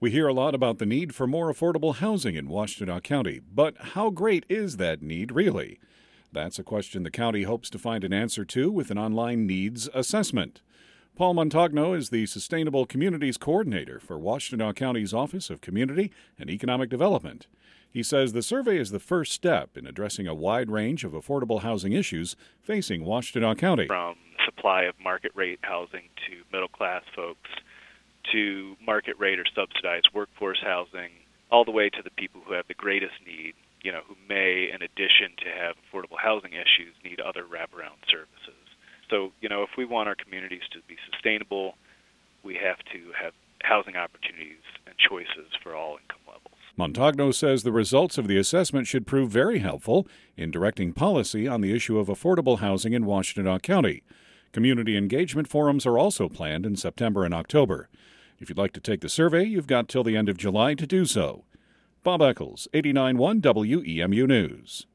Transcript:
We hear a lot about the need for more affordable housing in Washtenaw County, but how great is that need really? That's a question the county hopes to find an answer to with an online needs assessment. Paul Montagno is the Sustainable Communities Coordinator for Washtenaw County's Office of Community and Economic Development. He says the survey is the first step in addressing a wide range of affordable housing issues facing Washtenaw County. From supply of market rate housing to middle class folks, to market rate or subsidized workforce housing, all the way to the people who have the greatest need, who may, in addition to have affordable housing issues, need other wraparound services. So, if we want our communities to be sustainable, we have to have housing opportunities and choices for all income levels. Montagno says the results of the assessment should prove very helpful in directing policy on the issue of affordable housing in Washtenaw County. Community engagement forums are also planned in September and October. If you'd like to take the survey, you've got till the end of July to do so. Bob Eccles, 89.1 WEMU News.